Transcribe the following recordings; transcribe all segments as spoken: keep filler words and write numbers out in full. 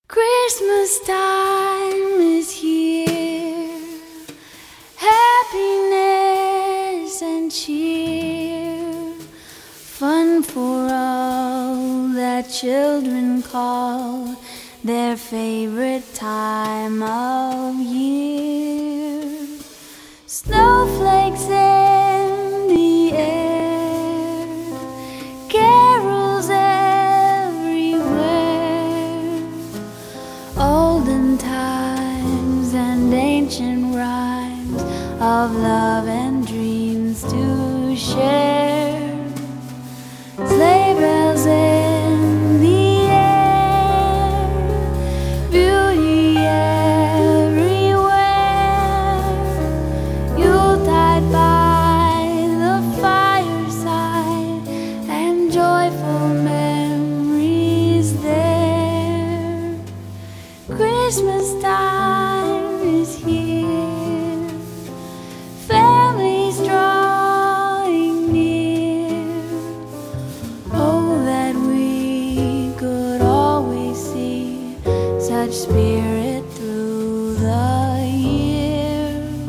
Christmas time is here, happiness and cheer, fun for all that children call their favorite time of year. Snowflakes in the air, carols everywhere, olden times and ancient rhymes of love and dreams to share. Sleigh bells in the air, beauty everywhere, Yuletide by the fireside, and joyful memories there. Christmas time is here, families drawing near. Oh, that we could always see such spirit through the year.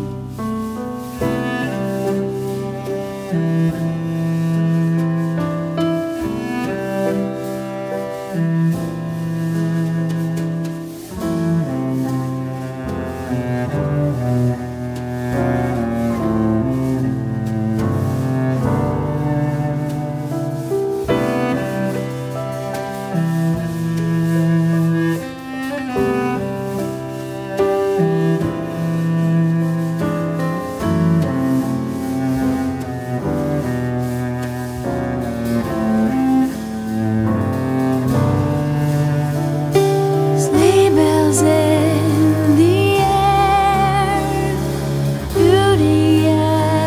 Sleigh bells in the air, beauty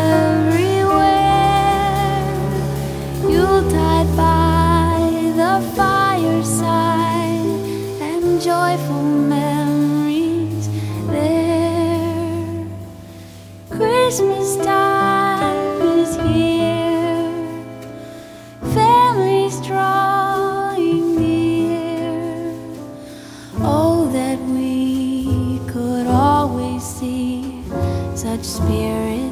everywhere, Yuletide by the fireside, and joyful memories there. Christmas time is here, families drawing near. Oh, that we could always see such spirit